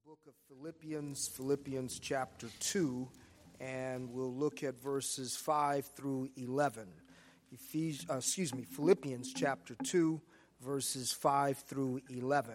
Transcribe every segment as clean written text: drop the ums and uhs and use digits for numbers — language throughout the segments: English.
book of Philippians chapter 2, and we'll look at verses 5 through 11. Philippians chapter 2, verses 5 through 11.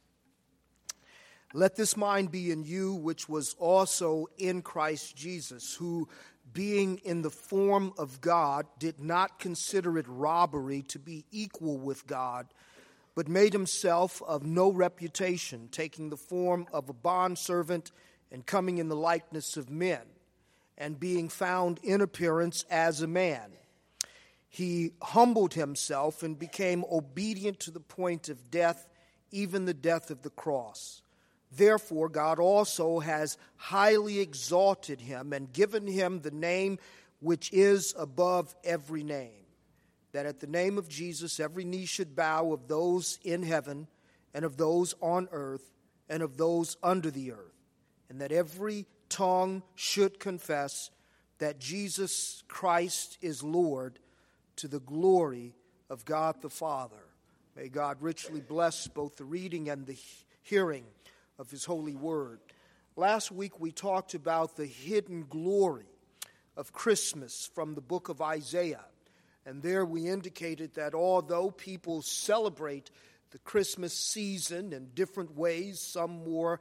Let this mind be in you, which was also in Christ Jesus, who, being in the form of God, did not consider it robbery to be equal with God, but made himself of no reputation, taking the form of a bondservant and coming in the likeness of men, and being found in appearance as a man. He humbled himself and became obedient to the point of death, even the death of the cross. Therefore, God also has highly exalted him and given him the name which is above every name, that at the name of Jesus every knee should bow, of those in heaven and of those on earth and of those under the earth, and that every tongue should confess that Jesus Christ is Lord, to the glory of God the Father. May God richly bless both the reading and the hearing of his holy word. Last week we talked about the hidden glory of Christmas from the book of Isaiah. And there we indicated that although people celebrate the Christmas season in different ways, some more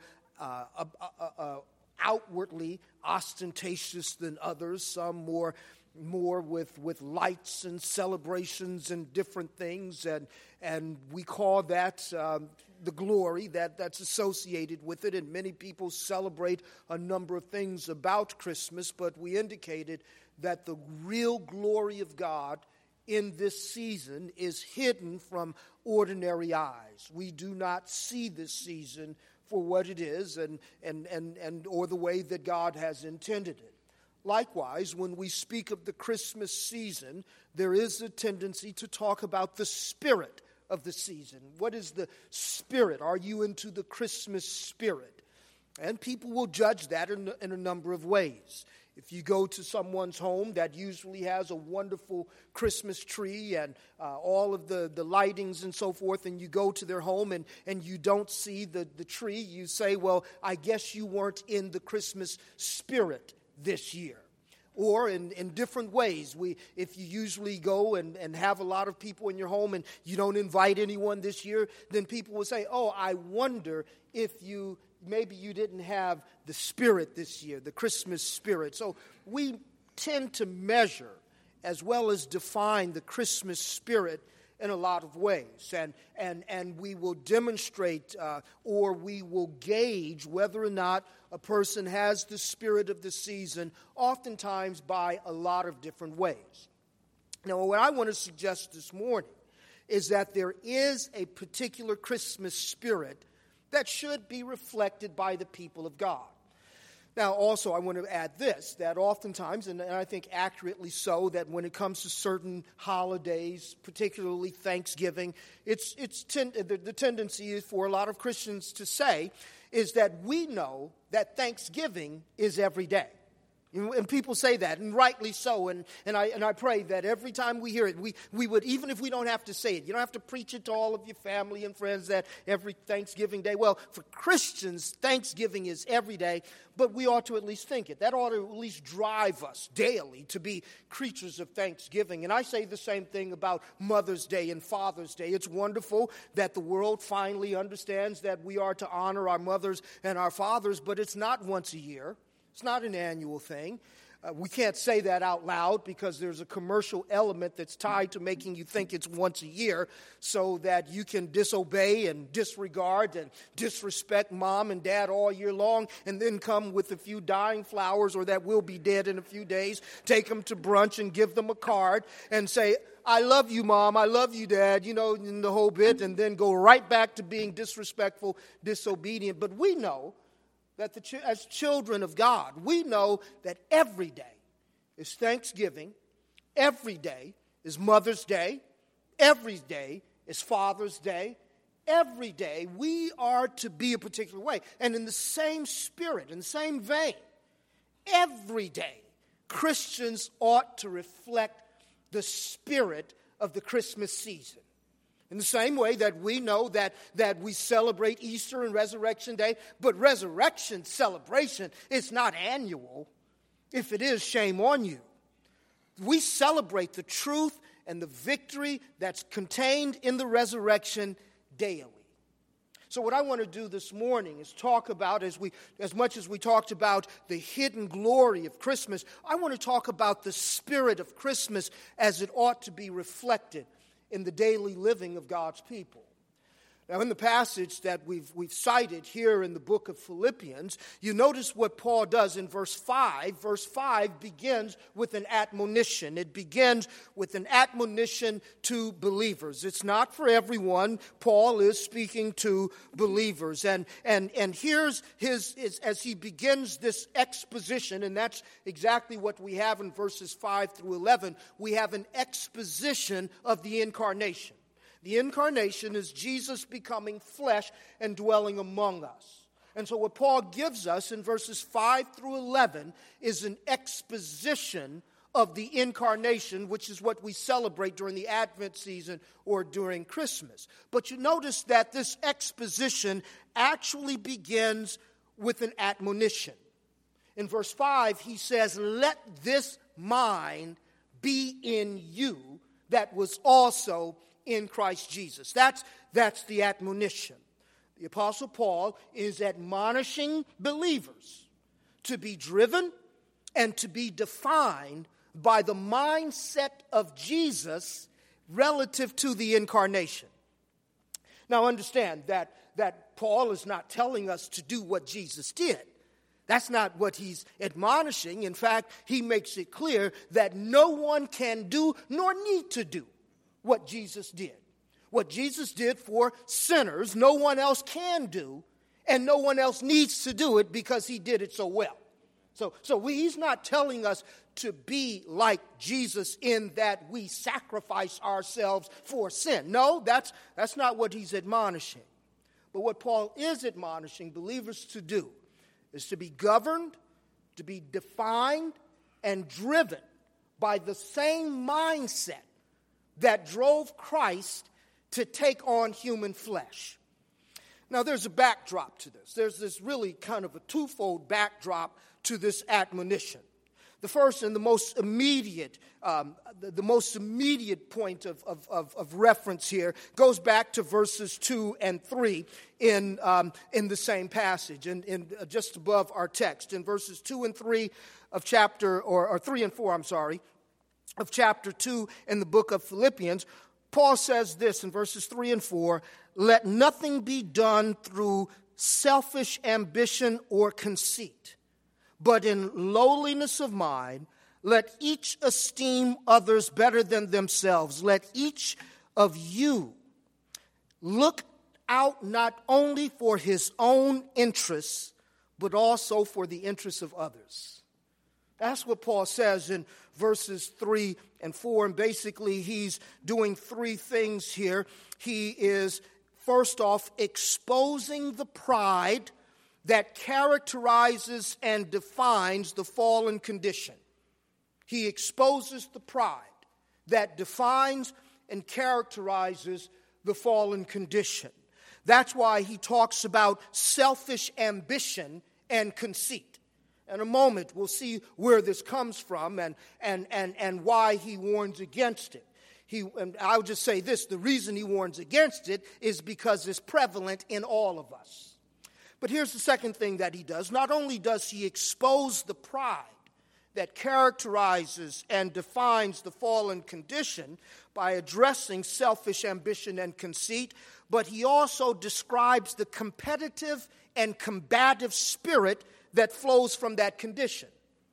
outwardly ostentatious than others, some more with lights and celebrations and different things, and we call that the glory that's associated with it, and many people celebrate a number of things about Christmas, but we indicated that the real glory of God in this season is hidden from ordinary eyes. We do not see this season for what it is and or the way that God has intended it. Likewise, when we speak of the Christmas season, there is a tendency to talk about the spirit of the season. What is the spirit? Are you into the Christmas spirit? And people will judge that in a number of ways. If you go to someone's home that usually has a wonderful Christmas tree and all of the lightings and so forth, and you go to their home and you don't see the tree, you say, well, I guess you weren't in the Christmas spirit this year. Or in different ways. If you usually go and have a lot of people in your home and you don't invite anyone this year, then people will say, oh, I wonder if maybe you didn't have the spirit this year, the Christmas spirit. So we tend to measure as well as define the Christmas spirit in a lot of ways. And we will demonstrate or we will gauge whether or not a person has the spirit of the season, oftentimes by a lot of different ways. Now, what I want to suggest this morning is that there is a particular Christmas spirit that should be reflected by the people of God. Now, also, I want to add this, that oftentimes, and I think accurately so, that when it comes to certain holidays, particularly Thanksgiving, the tendency is for a lot of Christians to say is that we know that Thanksgiving is every day. And people say that, and rightly so, and I pray that every time we hear it, we would, even if we don't have to say it, you don't have to preach it to all of your family and friends that every Thanksgiving day. Well, for Christians, Thanksgiving is every day, but we ought to at least think it. That ought to at least drive us daily to be creatures of thanksgiving. And I say the same thing about Mother's Day and Father's Day. It's wonderful that the world finally understands that we are to honor our mothers and our fathers, but it's not once a year. It's not an annual thing. We can't say that out loud because there's a commercial element that's tied to making you think it's once a year so that you can disobey and disregard and disrespect mom and dad all year long and then come with a few dying flowers or that will be dead in a few days, take them to brunch and give them a card and say, I love you, Mom, I love you, Dad, in the whole bit, and then go right back to being disrespectful, disobedient. But we know that as children of God, we know that every day is Thanksgiving, every day is Mother's Day, every day is Father's Day, every day we are to be a particular way. And in the same spirit, in the same vein, every day Christians ought to reflect the spirit of the Christmas season. In the same way that we know that we celebrate Easter and Resurrection Day, but resurrection celebration is not annual. If it is, shame on you. We celebrate the truth and the victory that's contained in the resurrection daily. So what I want to do this morning is talk about, as much as we talked about the hidden glory of Christmas, I want to talk about the spirit of Christmas as it ought to be reflected in the daily living of God's people. Now, in the passage that we've cited here in the book of Philippians, you notice what Paul does in verse 5. Verse 5 begins with an admonition. It begins with an admonition to believers. It's not for everyone. Paul is speaking to believers. And here's as he begins this exposition, and that's exactly what we have in verses 5 through 11. We have an exposition of the incarnation. The incarnation is Jesus becoming flesh and dwelling among us. And so what Paul gives us in verses 5 through 11 is an exposition of the incarnation, which is what we celebrate during the Advent season or during Christmas. But you notice that this exposition actually begins with an admonition. In verse 5, he says, "Let this mind be in you that was also in Christ Jesus." That's the admonition. The Apostle Paul is admonishing believers to be driven and to be defined by the mindset of Jesus relative to the incarnation. Now understand that Paul is not telling us to do what Jesus did. That's not what he's admonishing. In fact, he makes it clear that no one can do nor need to do what Jesus did. What Jesus did for sinners, no one else can do, and no one else needs to do it because he did it so well. He's not telling us to be like Jesus in that we sacrifice ourselves for sin. No, that's not what he's admonishing. But what Paul is admonishing believers to do is to be governed, to be defined, and driven by the same mindset that drove Christ to take on human flesh. Now, there's a backdrop to this. There's this really kind of a twofold backdrop to this admonition. The first and the most immediate, point of reference here goes back to verses 2 and 3 in the same passage, in just above our text. In verses 2 and 3 of chapter, or 3 and 4, of chapter 2 in the book of Philippians, Paul says this in verses 3 and 4, "Let nothing be done through selfish ambition or conceit, but in lowliness of mind, let each esteem others better than themselves. Let each of you look out not only for his own interests, but also for the interests of others." That's what Paul says in verses 3 and 4. And basically, he's doing three things here. He is, first off, exposing the pride that characterizes and defines the fallen condition. He exposes the pride that defines and characterizes the fallen condition. That's why he talks about selfish ambition and conceit. In a moment, we'll see where this comes from and why he warns against it. And I'll just say this, the reason he warns against it is because it's prevalent in all of us. But here's the second thing that he does. Not only does he expose the pride that characterizes and defines the fallen condition by addressing selfish ambition and conceit, but he also describes the competitive and combative spirit that flows from that condition.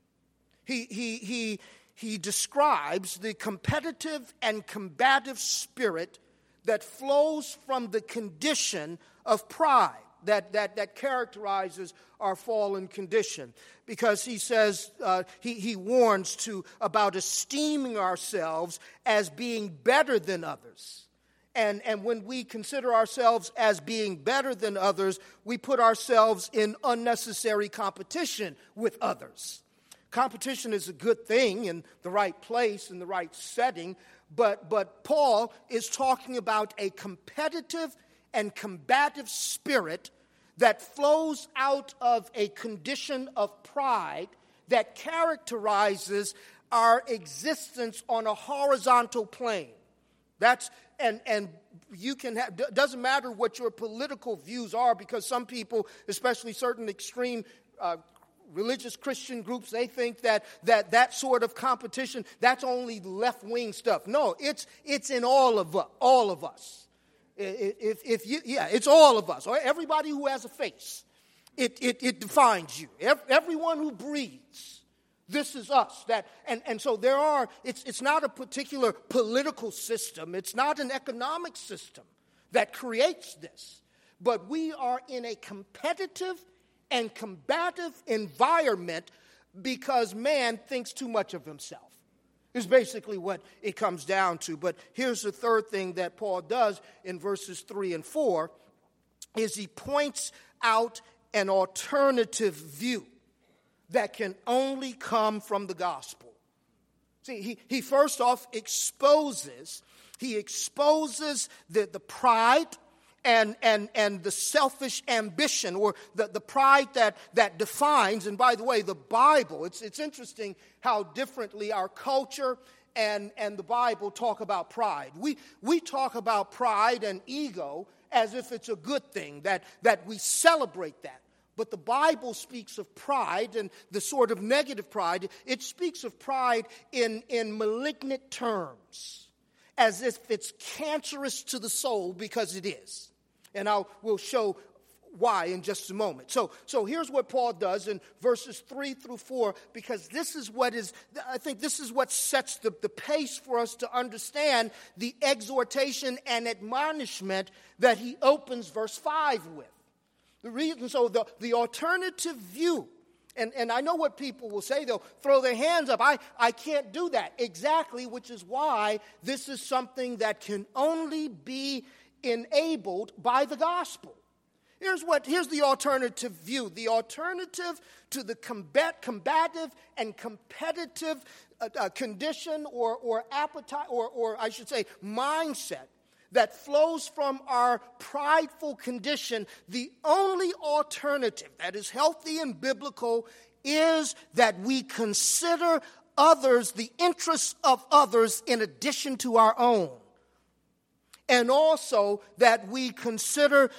He describes the competitive and combative spirit that flows from the condition of pride that characterizes our fallen condition. Because he says, he warns about esteeming ourselves as being better than others. And when we consider ourselves as being better than others, we put ourselves in unnecessary competition with others. Competition is a good thing in the right place, in the right setting, but Paul is talking about a competitive and combative spirit that flows out of a condition of pride that characterizes our existence on a horizontal plane. And you can have, doesn't matter what your political views are, because some people, especially certain extreme religious Christian groups, they think that sort of competition, that's only left-wing stuff. No, it's in all of us. It's all of us. Or everybody who has a face. It defines you. Everyone who breathes. This is us. And so it's not a particular political system. It's not an economic system that creates this. But we are in a competitive and combative environment because man thinks too much of himself. Is basically what it comes down to. But here's the third thing that Paul does in verses 3 and 4 is he points out an alternative view that can only come from the gospel. See, he first off exposes the pride and the selfish ambition, or the pride that defines. And by the way, the Bible, it's interesting how differently our culture and the Bible talk about pride. We talk about pride and ego as if it's a good thing, that we celebrate that. But the Bible speaks of pride, and the sort of negative pride, it speaks of pride in malignant terms, as if it's cancerous to the soul, because it is. And we'll show why in just a moment. So here's what Paul does in verses 3 through 4, because I think this is what sets the pace for us to understand the exhortation and admonishment that he opens verse 5 with. The reason, so the alternative view, and I know what people will say, they'll throw their hands up. I can't do that. Exactly, which is why this is something that can only be enabled by the gospel. Here's the alternative view. The alternative to the combative and competitive condition or appetite, or I should say mindset that flows from our prideful condition, the only alternative that is healthy and biblical is that we consider others, the interests of others, in addition to our own. And also that we consider,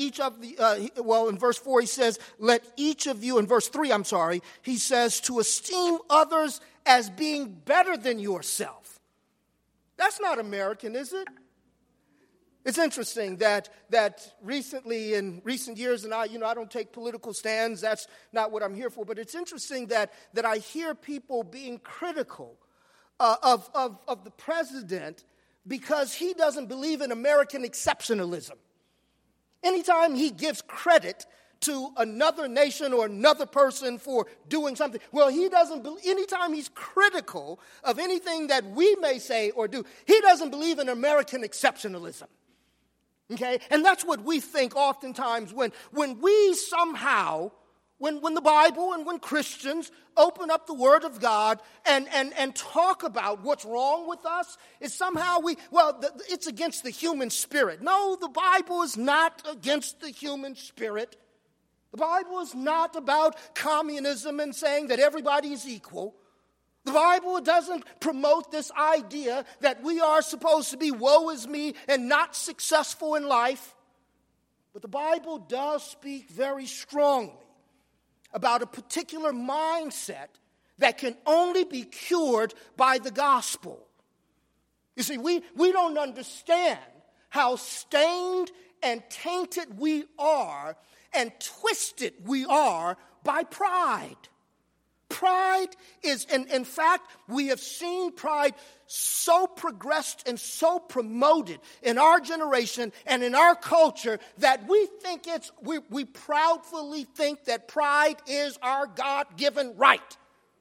in verse 4 he says, let each of you, in verse 3, he says, to esteem others as being better than yourself. That's not American, is it? It's interesting that recently, in recent years, and I don't take political stands, that's not what I'm here for, but it's interesting that I hear people being critical of the president because he doesn't believe in American exceptionalism. Anytime he gives credit to another nation or another person for doing something, he doesn't believe, anytime he's critical of anything that we may say or do, he doesn't believe in American exceptionalism. Okay? And that's what we think oftentimes when we somehow, when the Bible and when Christians open up the Word of God and talk about what's wrong with us, is somehow it's against the human spirit. No, the Bible is not against the human spirit. The Bible is not about communism and saying that everybody is equal. The Bible doesn't promote this idea that we are supposed to be woe is me and not successful in life. But the Bible does speak very strongly about a particular mindset that can only be cured by the gospel. You see, we don't understand how stained and tainted we are and twisted we are by pride. Pride is, and in fact, we have seen pride so progressed and so promoted in our generation and in our culture that we think we proudly think that pride is our God-given right.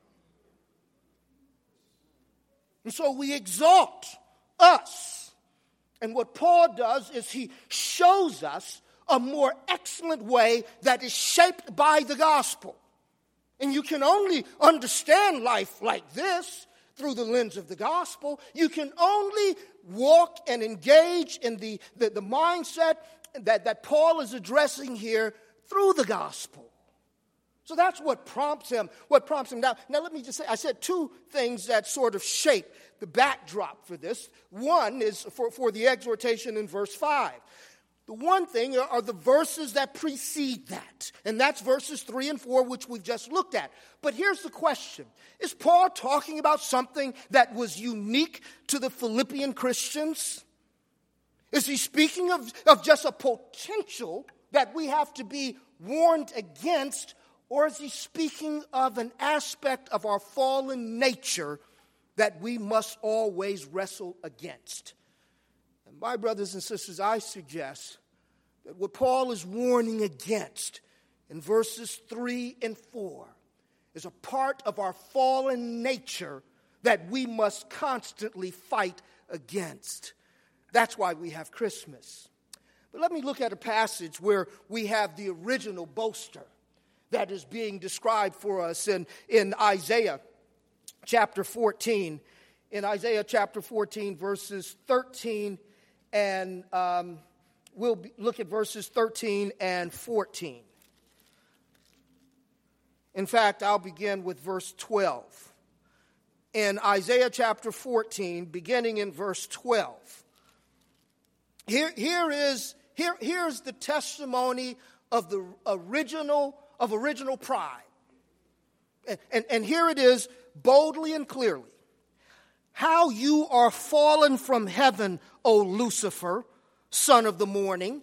And so we exalt us. And what Paul does is he shows us a more excellent way that is shaped by the gospel. And you can only understand life like this through the lens of the gospel. You can only walk and engage in the mindset that Paul is addressing here through the gospel. So that's what prompts him. Now let me just say, I said two things that sort of shape the backdrop for this. One is for the exhortation in verse 5. The one thing are the verses that precede that. And that's verses 3 and 4, which we've just looked at. But here's the question. Is Paul talking about something that was unique to the Philippian Christians? Is he speaking of just a potential that we have to be warned against? Or is he speaking of an aspect of our fallen nature that we must always wrestle against? And my brothers and sisters, I suggest that what Paul is warning against in verses 3 and 4 is a part of our fallen nature that we must constantly fight against. That's why we have Christmas. But let me look at a passage where we have the original boaster that is being described for us in Isaiah chapter 14. In Isaiah chapter 14, verses 13 and we'll look at verses 13 and 14. In fact, I'll begin with verse 12. In Isaiah chapter 14, beginning in verse 12. Here's the testimony of the original pride. And here it is, boldly and clearly. How you are fallen from heaven, O Lucifer, son of the morning.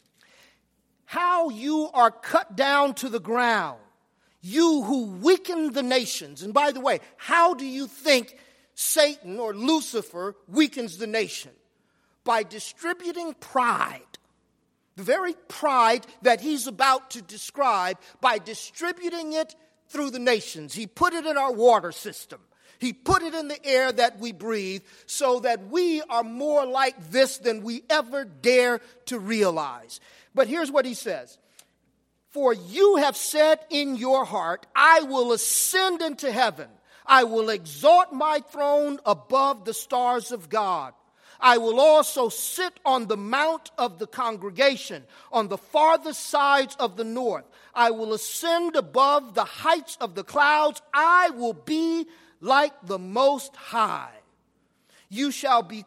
How you are cut down to the ground, you who weaken the nations. And by the way, how do you think Satan or Lucifer weakens the nation? By distributing pride. The very pride that he's about to describe, by distributing it through the nations. He put it in our water system. He put it in the air that we breathe so that we are more like this than we ever dare to realize. But here's what he says. For you have said in your heart, I will ascend into heaven. I will exalt my throne above the stars of God. I will also sit on the mount of the congregation, on the farthest sides of the north. I will ascend above the heights of the clouds. I will be like the Most High. You shall be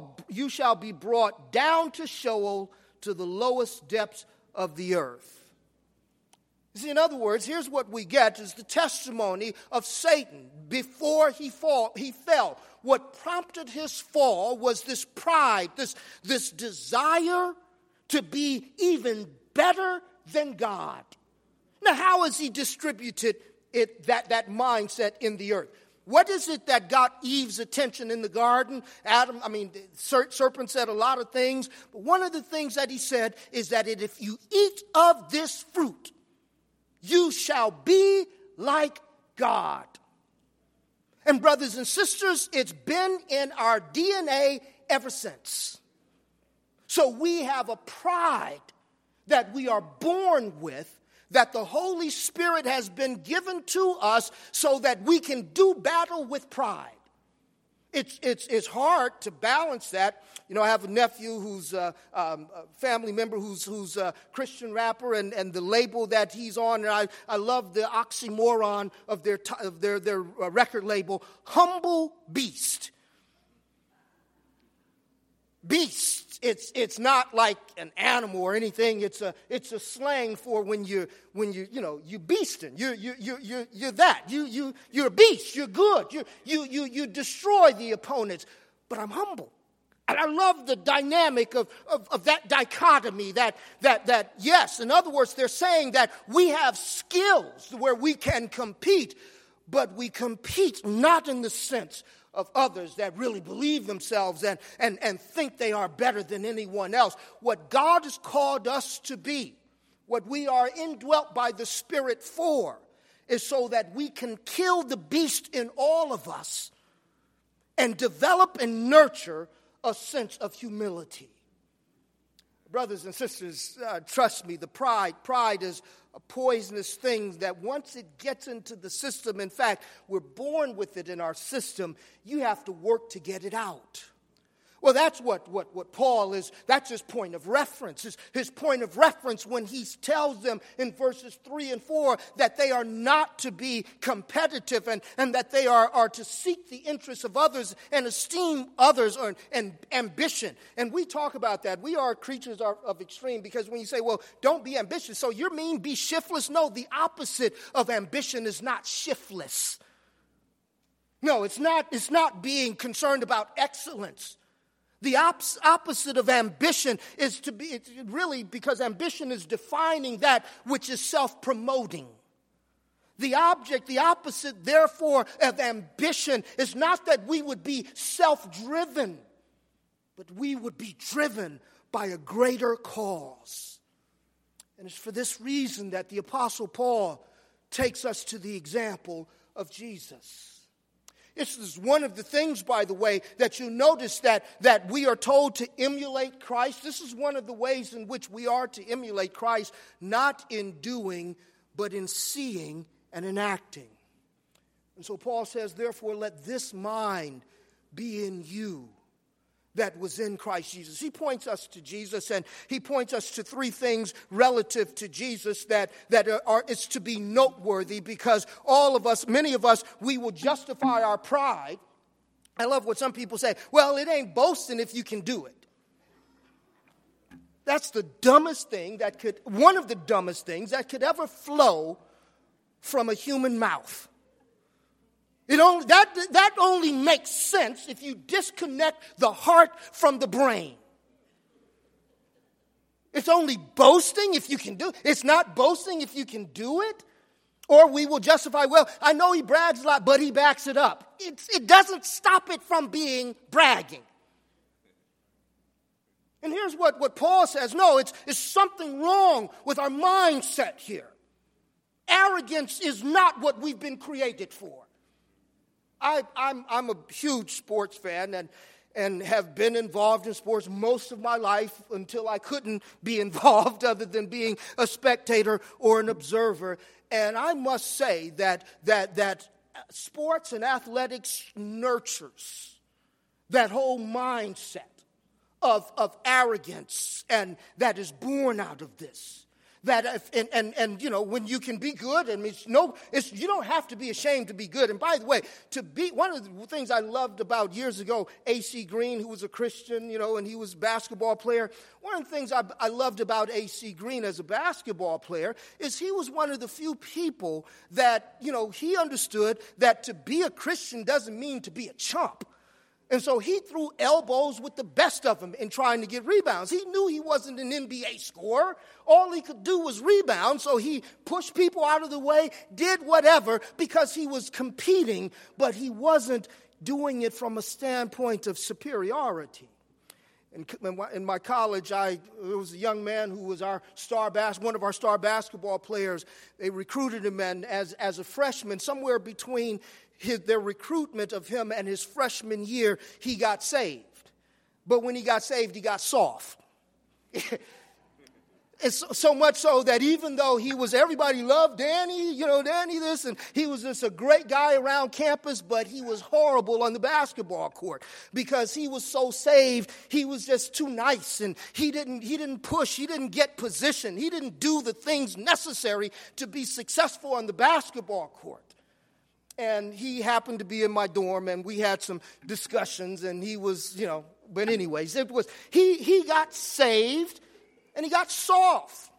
brought down to Sheol, to the lowest depths of the earth. See, in other words, here's what we get is the testimony of Satan before he fell. What prompted his fall was this pride, this desire to be even better than God. Now, how has he distributed that mindset in the earth? What is it that got Eve's attention in the garden? Serpent said a lot of things, but one of the things that he said is that if you eat of this fruit, you shall be like God. And brothers and sisters, it's been in our DNA ever since. So we have a pride that we are born with, that the Holy Spirit has been given to us so that we can do battle with pride. It's hard to balance that. You know, I have a nephew who's a family member who's a Christian rapper, and the label that he's on, and I love the oxymoron of their record label, Humble Beast. Beast. It's not like an animal or anything. It's a slang for when you beasting. You're that. You're a beast. You're good. You destroy the opponents. But I'm humble. And I love the dynamic of that dichotomy that yes, in other words, they're saying that we have skills where we can compete, but we compete not in the sense of others that really believe themselves and think they are better than anyone else. What God has called us to be, what we are indwelt by the Spirit for, is so that we can kill the beast in all of us and develop and nurture a sense of humility. Brothers and sisters, trust me, the pride is poisonous thing that once it gets into the system, in fact, we're born with it in our system, you have to work to get it out. Well, that's what Paul is, that's his point of reference. His point of reference when he tells them in verses 3 and 4 that they are not to be competitive and that they are to seek the interests of others and esteem others and ambition. And we talk about that. We are creatures of extreme because when you say, well, don't be ambitious, so you mean be shiftless? No, the opposite of ambition is not shiftless. No, it's not being concerned about excellence. The opposite of ambition is to be, it's really because ambition is defining that which is self-promoting. The opposite, therefore, of ambition is not that we would be self-driven, but we would be driven by a greater cause. And it's for this reason that the Apostle Paul takes us to the example of Jesus. This is one of the things, by the way, that you notice that we are told to emulate Christ. This is one of the ways in which we are to emulate Christ, not in doing, but in seeing and in acting. And so Paul says, therefore, let this mind be in you that was in Christ Jesus. He points us to Jesus, and he points us to three things relative to Jesus that is to be noteworthy, because all of us, many of us, we will justify our pride. I love what some people say, well, it ain't boasting if you can do it. That's the dumbest thing one of the dumbest things that could ever flow from a human mouth. That only makes sense if you disconnect the heart from the brain. It's only boasting if you can do it. It's not boasting if you can do it. Or we will justify, well, I know he brags a lot, but he backs it up. It doesn't stop it from being bragging. And here's what Paul says. No, it's something wrong with our mindset here. Arrogance is not what we've been created for. I'm a huge sports fan and have been involved in sports most of my life until I couldn't be involved other than being a spectator or an observer. And I must say that sports and athletics nurtures that whole mindset of arrogance, and that is born out of this. And you know, when you can be good, and you don't have to be ashamed to be good. And by the way, one of the things I loved about years ago, A.C. Green, who was a Christian, you know, and he was a basketball player. One of the things I loved about A.C. Green as a basketball player is he was one of the few people that, you know, he understood that to be a Christian doesn't mean to be a chump. And so he threw elbows with the best of them in trying to get rebounds. He knew he wasn't an NBA scorer. All he could do was rebound, so he pushed people out of the way, did whatever, because he was competing, but he wasn't doing it from a standpoint of superiority. In my college, there was a young man who was one of our star basketball players. They recruited him, and as a freshman, somewhere between their recruitment of him and his freshman year, he got saved. But when he got saved, he got soft. It's so much so that even though everybody loved Danny, you know, Danny this, and he was just a great guy around campus, but he was horrible on the basketball court because he was so saved. He was just too nice, and he didn't push, he didn't get position, he didn't do the things necessary to be successful on the basketball court. And he happened to be in my dorm, and we had some discussions, and he was, you know, but anyways, he got saved, and he got soft.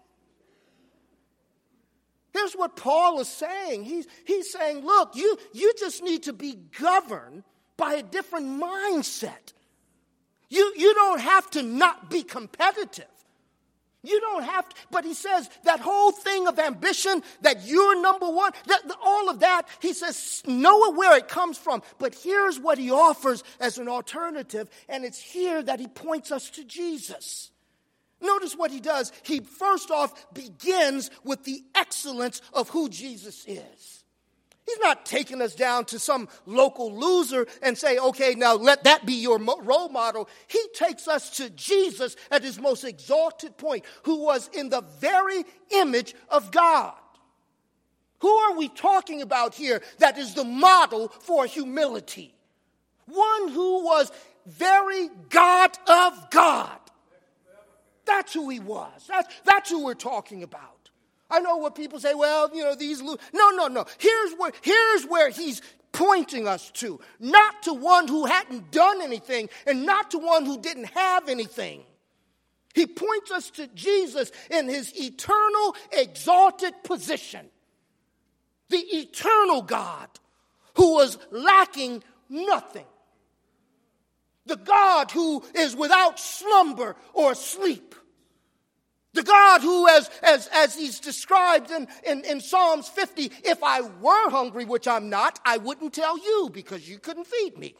Here's what Paul is saying. He's saying, look, you just need to be governed by a different mindset. You don't have to not be competitive. You don't have to, but he says that whole thing of ambition, that you're number one, all of that, he says, know where it comes from. But here's what he offers as an alternative, and it's here that he points us to Jesus. Notice what he does. He first off begins with the excellence of who Jesus is. He's not taking us down to some local loser and say, okay, now let that be your role model. He takes us to Jesus at his most exalted point, who was in the very image of God. Who are we talking about here that is the model for humility? One who was very God of God. That's who he was. That's who we're talking about. I know what people say, well, these... No. Here's where he's pointing us to. Not to one who hadn't done anything and not to one who didn't have anything. He points us to Jesus in his eternal, exalted position. The eternal God who was lacking nothing. The God who is without slumber or sleep. The God who, as he's described in Psalms 50, if I were hungry, which I'm not, I wouldn't tell you because you couldn't feed me.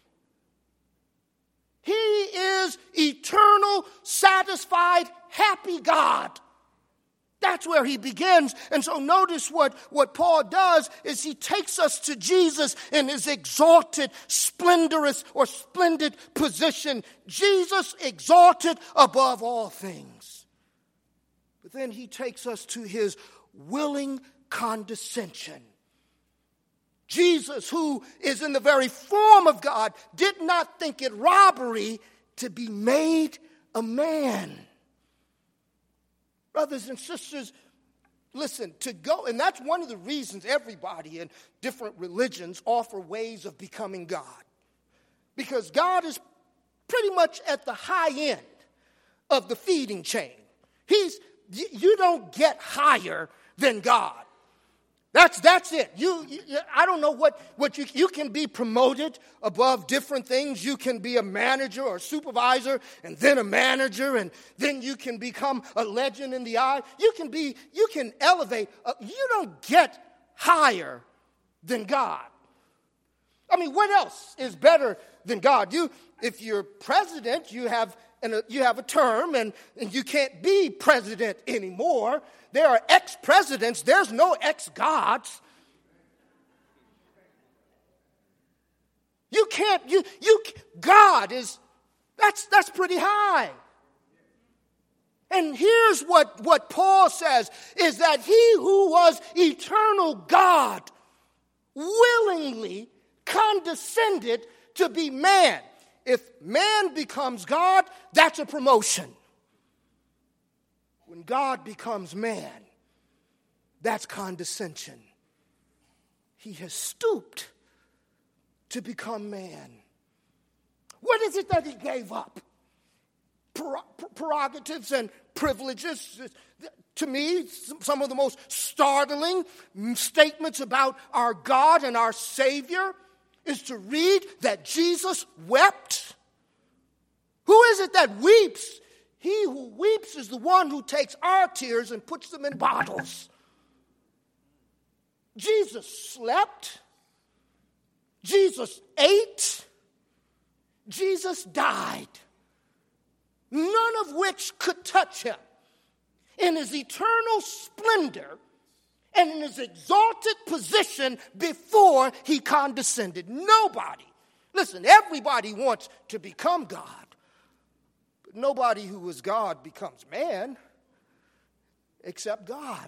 He is eternal, satisfied, happy God. That's where he begins. And so notice what Paul does is he takes us to Jesus in his exalted, splendorous, or splendid position. Jesus exalted above all things. But then he takes us to his willing condescension. Jesus, who is in the very form of God, did not think it robbery to be made a man. Brothers and sisters, listen, and that's one of the reasons everybody in different religions offer ways of becoming God. Because God is pretty much at the high end of the feeding chain. You don't get higher than God. That's it. I don't know what you can be promoted above different things. You can be a manager or a supervisor and then a manager and then you can become a legend in the eye. You can elevate. You don't get higher than God. I mean, what else is better than God? If you're president, you have a term and you can't be president anymore. There are ex-presidents. There's no ex-gods. You can't, God is, that's pretty high. And here's what Paul says, is that he who was eternal God willingly condescended to be man. If man becomes God, that's a promotion. When God becomes man, that's condescension. He has stooped to become man. What is it that he gave up? Prerogatives and privileges. To me, some of the most startling statements about our God and our Savior is to read that Jesus wept. Who is it that weeps? He who weeps is the one who takes our tears and puts them in bottles. Jesus slept. Jesus ate. Jesus died. None of which could touch him. In his eternal splendor and in his exalted position before he condescended. Nobody. Listen, everybody wants to become God. But nobody who is God becomes man except God.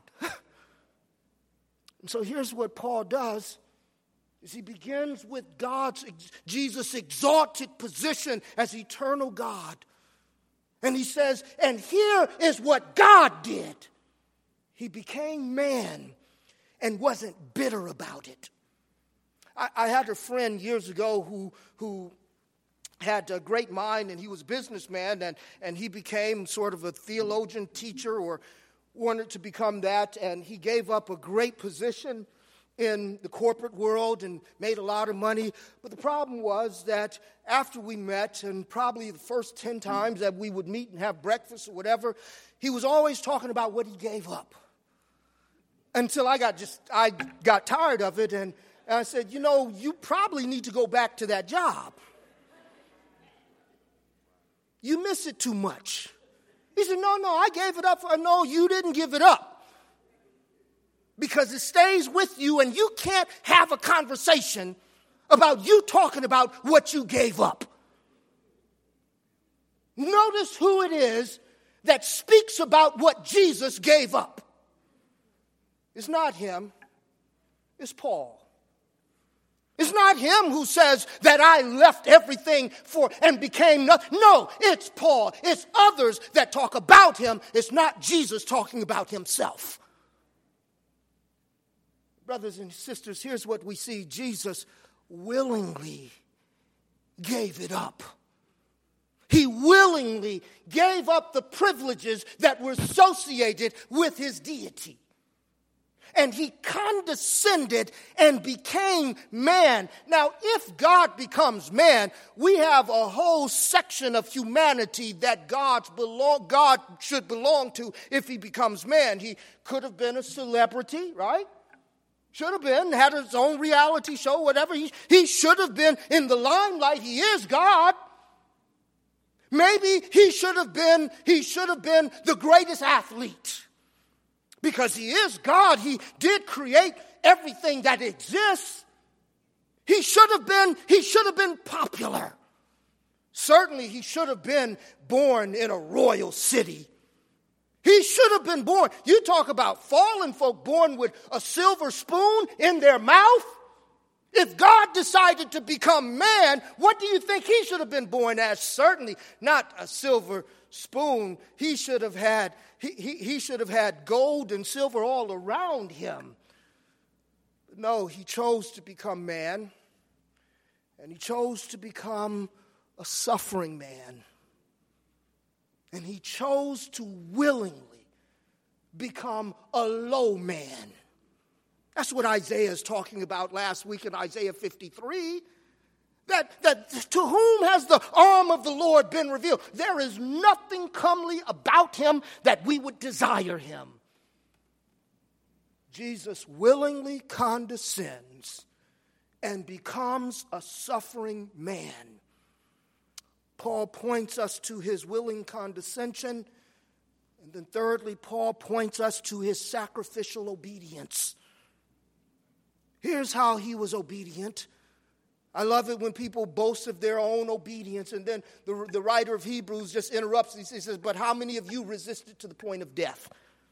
And so here's what Paul does. Is he begins with Jesus' exalted position as eternal God. And he says, and here is what God did. He became man and wasn't bitter about it. I had a friend years ago who had a great mind, and he was a businessman, and he became sort of a theologian teacher or wanted to become that, and he gave up a great position in the corporate world and made a lot of money. But the problem was that after we met, and probably the first 10 times that we would meet and have breakfast or whatever, he was always talking about what he gave up. Until I got tired of it, and I said, you probably need to go back to that job. You miss it too much. He said, no, I gave it up. No, you didn't give it up. because it stays with you, and you can't have a conversation about you talking about what you gave up. Notice who it is that speaks about what Jesus gave up. It's not him. It's Paul. It's not him who says that I left everything for and became nothing. No, it's Paul. It's others that talk about him. It's not Jesus talking about himself. Brothers and sisters, here's what we see. Jesus willingly gave it up. He willingly gave up the privileges that were associated with his deity. And he condescended and became man. Now, if God becomes man, we have a whole section of humanity that God should belong to if he becomes man. He could have been a celebrity, right? Should have been, had his own reality show, whatever. He should have been in the limelight. He is God. Maybe he should have been the greatest athlete. Because he is God. He did create everything that exists. He should have been popular. Certainly he should have been born in a royal city. He should have been born. You talk about fallen folk born with a silver spoon in their mouth. If God decided to become man, what do you think he should have been born as? Certainly not a silver spoon. He should have had gold and silver all around him. But no, he chose to become man, and he chose to become a suffering man. And he chose to willingly become a low man. That's what Isaiah is talking about last week in Isaiah 53. That to whom has the arm of the Lord been revealed? There is nothing comely about him that we would desire him. Jesus willingly condescends and becomes a suffering man. Paul points us to his willing condescension. And then thirdly, Paul points us to his sacrificial obedience. Here's how he was obedient. I love it when people boast of their own obedience, and then the writer of Hebrews just interrupts. He says, but how many of you resisted to the point of death?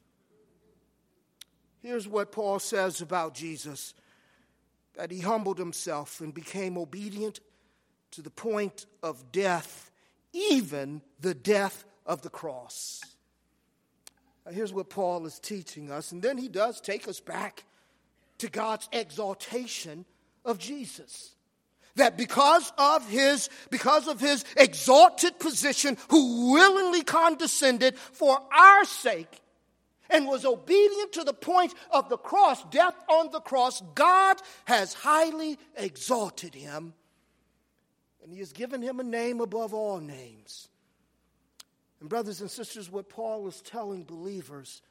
Here's what Paul says about Jesus, that he humbled himself and became obedient to the point of death, even the death of the cross. Now, here's what Paul is teaching us, and then he does take us back to God's exaltation of Jesus. That because of his exalted position, who willingly condescended for our sake and was obedient to the point of the cross, death on the cross, God has highly exalted him, and he has given him a name above all names. And brothers and sisters, what Paul is telling believers,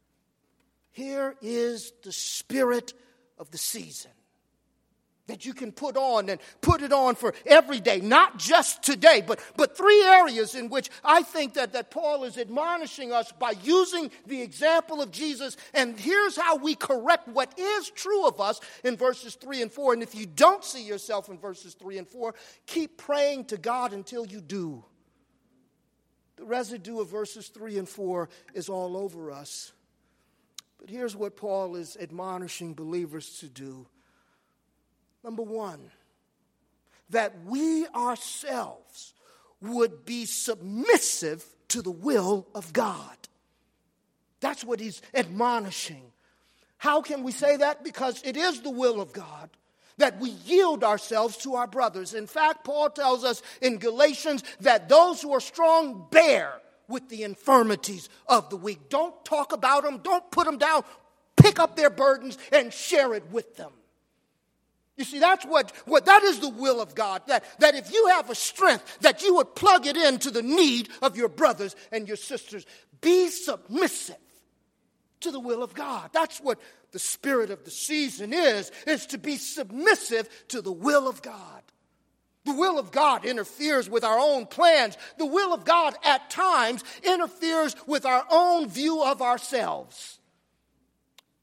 here is the spirit of the season that you can put on and put it on for every day, not just today, but three areas in which I think that Paul is admonishing us by using the example of Jesus. And here's how we correct what is true of us in verses 3 and 4. And if you don't see yourself in verses 3 and 4, keep praying to God until you do. The residue of verses 3 and 4 is all over us. But here's what Paul is admonishing believers to do. Number one, that we ourselves would be submissive to the will of God. That's what he's admonishing. How can we say that? Because it is the will of God that we yield ourselves to our brothers. In fact, Paul tells us in Galatians that those who are strong bear with the infirmities of the weak. Don't talk about them. Don't put them down. Pick up their burdens and share it with them. You see, that's what that is the will of God, that if you have a strength, that you would plug it into the need of your brothers and your sisters. Be submissive to the will of God. That's what the spirit of the season is to be submissive to the will of God. The will of God interferes with our own plans. The will of God at times interferes with our own view of ourselves.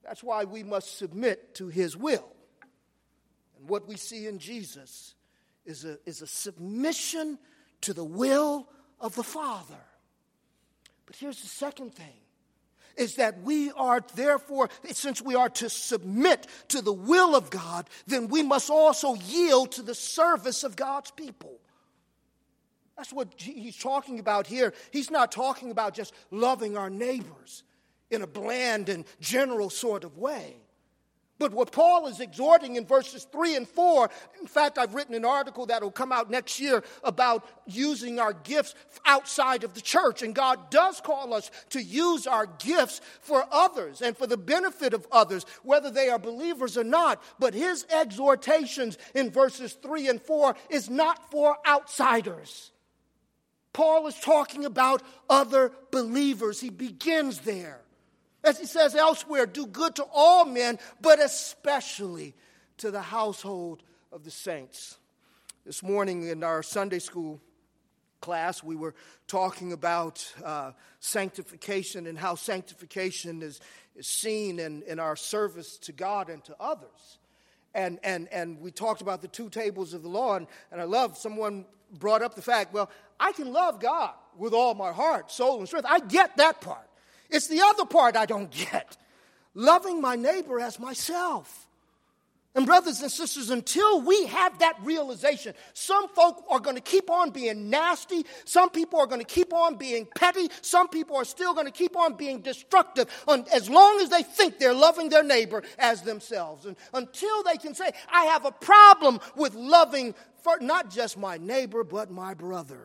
That's why we must submit to his will. And what we see in Jesus is a submission to the will of the Father. But here's the second thing, is that we are therefore, since we are to submit to the will of God, then we must also yield to the service of God's people. That's what he's talking about here. He's not talking about just loving our neighbors in a bland and general sort of way. But what Paul is exhorting in verses 3 and 4, in fact, I've written an article that will come out next year about using our gifts outside of the church. And God does call us to use our gifts for others and for the benefit of others, whether they are believers or not. But his exhortations in verses 3 and 4 is not for outsiders. Paul is talking about other believers. He begins there. As he says elsewhere, do good to all men, but especially to the household of the saints. This morning in our Sunday school class, we were talking about sanctification and how sanctification is seen in our service to God and to others. And we talked about the two tables of the law, and I love someone brought up the fact, well, I can love God with all my heart, soul, and strength. I get that part. It's the other part I don't get. Loving my neighbor as myself. And brothers and sisters, until we have that realization, some folk are going to keep on being nasty. Some people are going to keep on being petty. Some people are still going to keep on being destructive as long as they think they're loving their neighbor as themselves. And until they can say, I have a problem with loving for not just my neighbor, but my brother.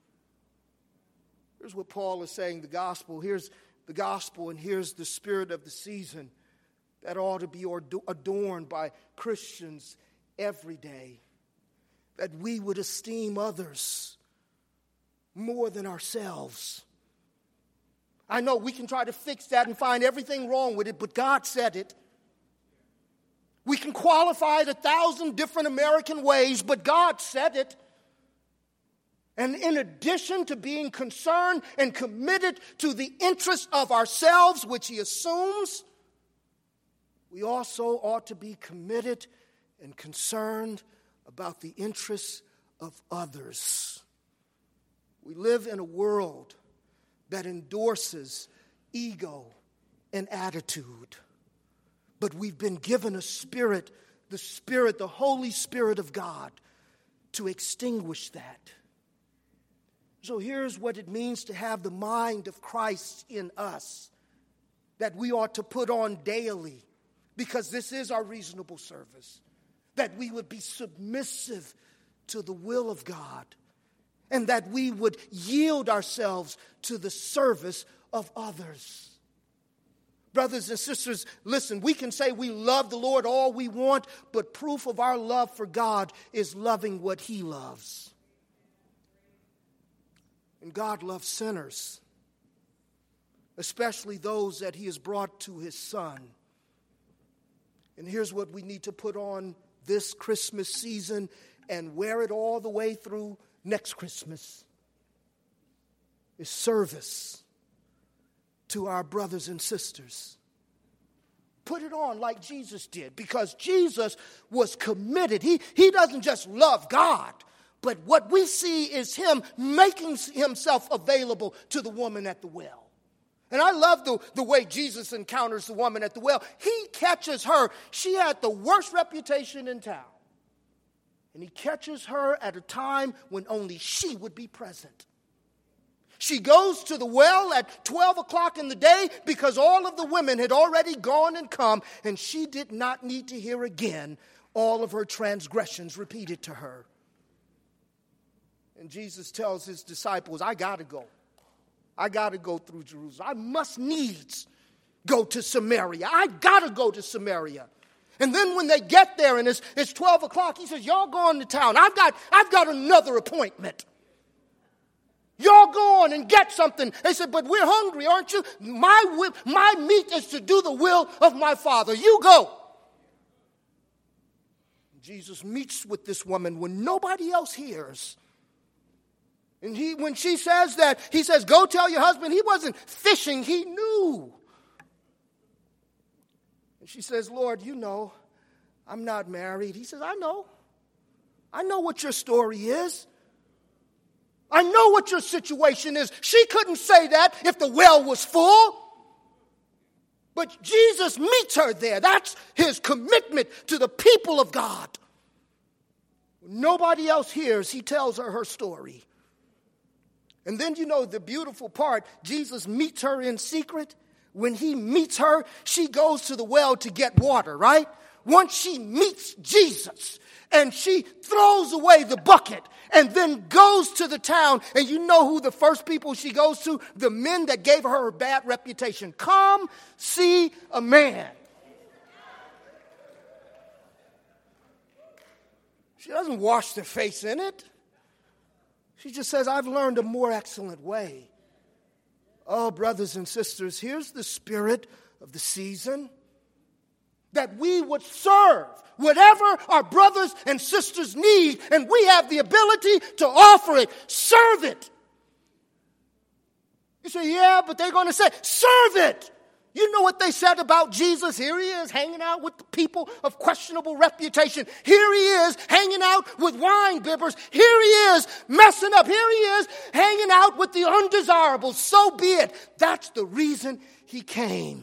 Here's what Paul is saying, the gospel. Here's the gospel, and here's the spirit of the season that ought to be adorned by Christians every day. That we would esteem others more than ourselves. I know we can try to fix that and find everything wrong with it, but God said it. We can qualify it 1,000 different American ways, but God said it. And in addition to being concerned and committed to the interests of ourselves, which he assumes, we also ought to be committed and concerned about the interests of others. We live in a world that endorses ego and attitude. But we've been given a spirit, the Holy Spirit of God, to extinguish that. So here's what it means to have the mind of Christ in us, that we ought to put on daily, because this is our reasonable service, that we would be submissive to the will of God, and that we would yield ourselves to the service of others. Brothers and sisters, listen, we can say we love the Lord all we want, but proof of our love for God is loving what he loves. And God loves sinners, especially those that he has brought to his Son. And here's what we need to put on this Christmas season and wear it all the way through next Christmas, is service to our brothers and sisters. Put it on like Jesus did, because Jesus was committed. He doesn't just love God, but what we see is him making himself available to the woman at the well. And I love the way Jesus encounters the woman at the well. He catches her. She had the worst reputation in town. And he catches her at a time when only she would be present. She goes to the well at 12 o'clock in the day because all of the women had already gone and come, and she did not need to hear again all of her transgressions repeated to her. And Jesus tells his disciples, I got to go. I got to go through Jerusalem. I must needs go to Samaria. I got to go to Samaria. And then when they get there and it's 12 o'clock, he says, y'all go on to town. I've got another appointment. Y'all go on and get something. They said, but we're hungry, aren't you? My meat is to do the will of my Father. You go. Jesus meets with this woman when nobody else hears. And when she says that, he says, go tell your husband. He wasn't fishing, he knew. And she says, Lord, you know, I'm not married. He says, I know. I know what your story is. I know what your situation is. She couldn't say that if the well was full. But Jesus meets her there. That's his commitment to the people of God. Nobody else hears. He tells her story. And then, you know, the beautiful part, Jesus meets her in secret. When he meets her, she goes to the well to get water, right? Once she meets Jesus and she throws away the bucket and then goes to the town, and you know who the first people she goes to? The men that gave her a bad reputation. Come see a man. She doesn't wash their face in it. She just says, I've learned a more excellent way. Oh, brothers and sisters, here's the spirit of the season. That we would serve whatever our brothers and sisters need, and we have the ability to offer it. Serve it. You say, yeah, but they're going to say, serve it. You know what they said about Jesus? Here he is hanging out with the people of questionable reputation. Here he is hanging out with wine bibbers. Here he is messing up. Here he is hanging out with the undesirables. So be it. That's the reason he came.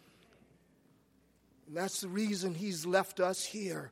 And that's the reason he's left us here.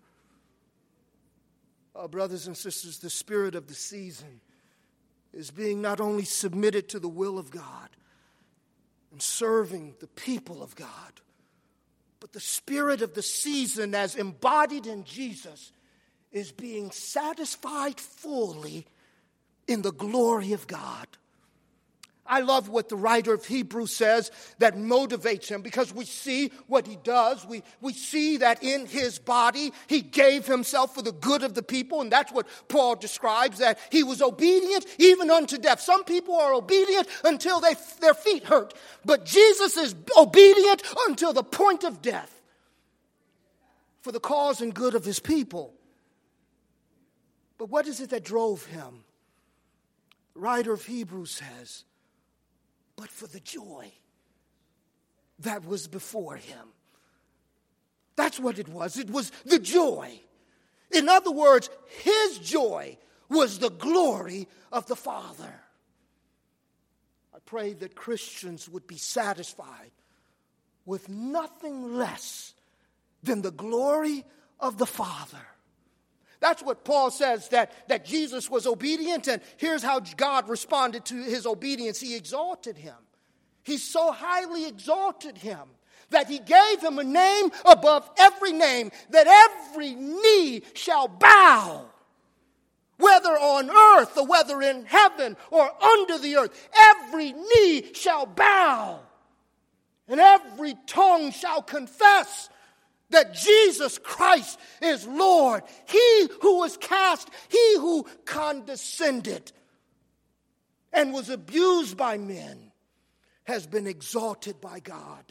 Oh, brothers and sisters, the spirit of the season is being not only submitted to the will of God and serving the people of God, but the spirit of the season as embodied in Jesus is being satisfied fully in the glory of God. I love what the writer of Hebrews says that motivates him, because we see what he does. We see that in his body he gave himself for the good of the people, and that's what Paul describes, that he was obedient even unto death. Some people are obedient until their feet hurt, but Jesus is obedient until the point of death for the cause and good of his people. But what is it that drove him? The writer of Hebrews says, but for the joy that was before him. That's what it was. It was the joy. In other words, his joy was the glory of the Father. I pray that Christians would be satisfied with nothing less than the glory of the Father. That's what Paul says, that Jesus was obedient, and here's how God responded to his obedience. He exalted him. He so highly exalted him that he gave him a name above every name, that every knee shall bow, whether on earth or whether in heaven or under the earth. Every knee shall bow, and every tongue shall confess that Jesus Christ is Lord. He who was cast, he who condescended and was abused by men, has been exalted by God.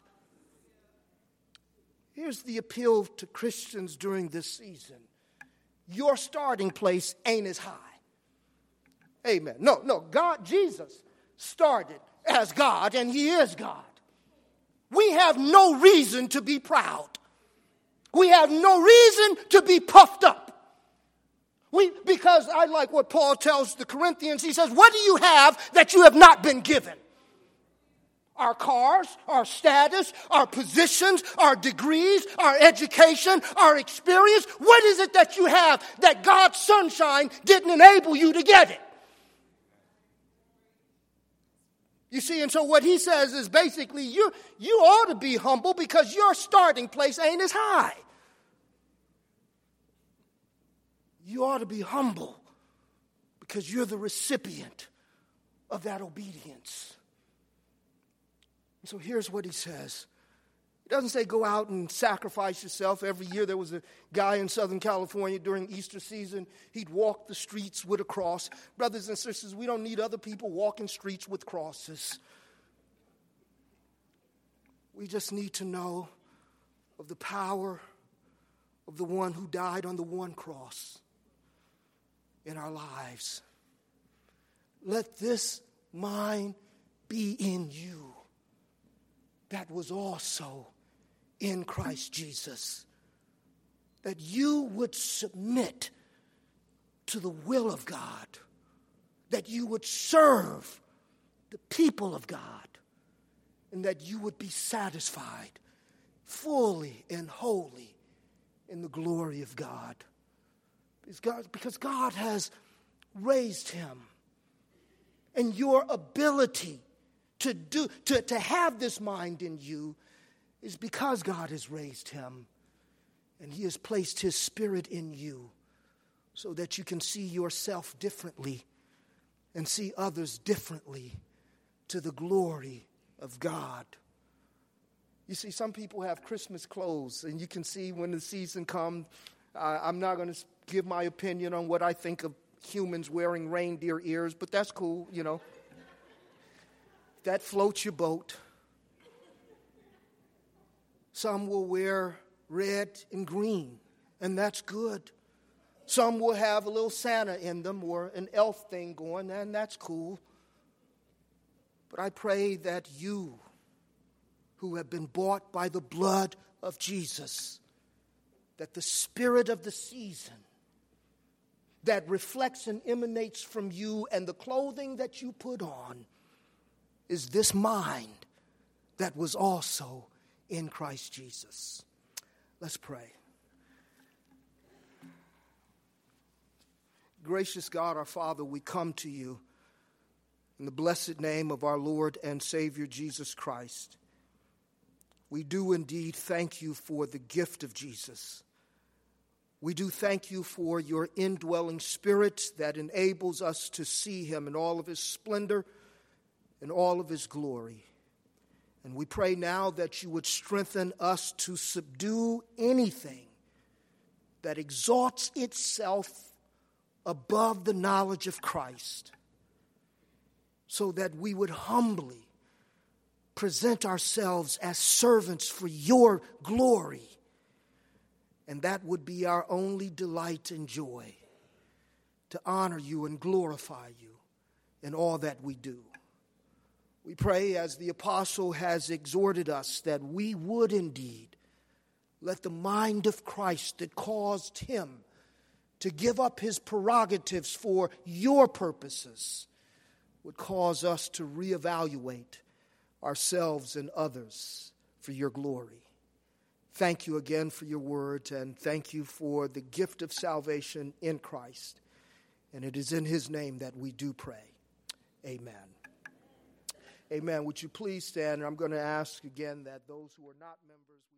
Here's the appeal to Christians during this season. Your starting place ain't as high. Amen. No, God, Jesus started as God, and he is God. We have no reason to be proud. We have no reason to be puffed up. Because I like what Paul tells the Corinthians. He says, what do you have that you have not been given? Our cars, our status, our positions, our degrees, our education, our experience. What is it that you have that God's sunshine didn't enable you to get it? You see, and so what he says is basically you ought to be humble because your starting place ain't as high. You ought to be humble because you're the recipient of that obedience. And so here's what he says. He doesn't say go out and sacrifice yourself. Every year there was a guy in Southern California during Easter season. He'd walk the streets with a cross. Brothers and sisters, we don't need other people walking streets with crosses. We just need to know of the power of the one who died on the one cross in our lives. Let this mind be in you that was also in Christ Jesus. That you would submit to the will of God. That you would serve the people of God. And that you would be satisfied fully and wholly in the glory of God. Because God has raised him. And your ability to have this mind in you is because God has raised him. And he has placed his Spirit in you so that you can see yourself differently and see others differently to the glory of God. You see, some people have Christmas clothes, and you can see when the season comes. I'm not going to give my opinion on what I think of humans wearing reindeer ears, but that's cool, you know. That floats your boat. Some will wear red and green, and that's good. Some will have a little Santa in them or an elf thing going, and that's cool. But I pray that you, who have been bought by the blood of Jesus, that the spirit of the season that reflects and emanates from you and the clothing that you put on is this mind that was also in Christ Jesus. Let's pray. Gracious God, our Father, we come to you in the blessed name of our Lord and Savior Jesus Christ. We do indeed thank you for the gift of Jesus. We do thank you for your indwelling Spirit that enables us to see him in all of his splendor and all of his glory. And we pray now that you would strengthen us to subdue anything that exalts itself above the knowledge of Christ, so that we would humbly present ourselves as servants for your glory. And that would be our only delight and joy, to honor you and glorify you in all that we do. We pray, as the apostle has exhorted us, that we would indeed let the mind of Christ that caused him to give up his prerogatives for your purposes would cause us to reevaluate ourselves and others for your glory. Thank you again for your word, and thank you for the gift of salvation in Christ. And it is in his name that we do pray. Amen. Amen. Would you please stand? And I'm going to ask again that those who are not members